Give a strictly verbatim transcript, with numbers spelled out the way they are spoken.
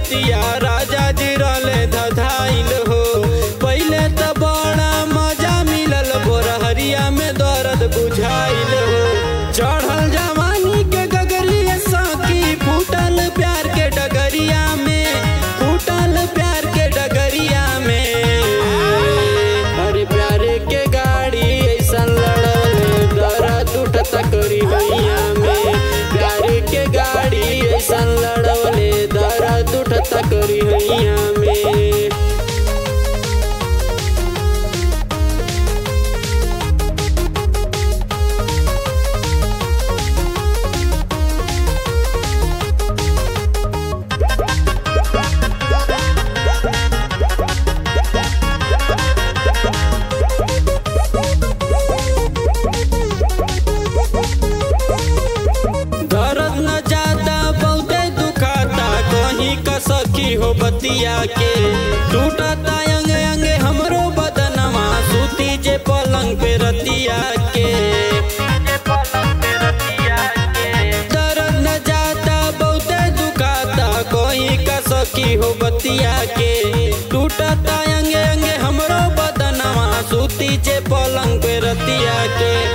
रतिया राजा जी रहले धधाइल हो। पहले तो बड़ा मजा मिलल बोरहरिया में दर्द बुझाइल हो। चढ़ल जवानी के गगरिया साकी फूटल प्यार के डगरिया में, फूटल प्यार के डगरिया में। अरे प्यारे के गाड़ी ऐसा लड़ले दर्द उठता करी हैया में। प्यारे के गाड़ी ऐसा लड़ले दर्द उठता करी हैया में। दर्द न जाता बहुते दुखाता कहीं का सखी हो बतिया के। टूटता अंग अंग हमरो बदनमा सूती जे पलंग पे रतिया के। दर्द न जाता बहुते दुखाता कहीं का सखी हो बतिया के। टूटता अंग अंग हमरो बदनमा सूती जे पलंग पे रतिया के।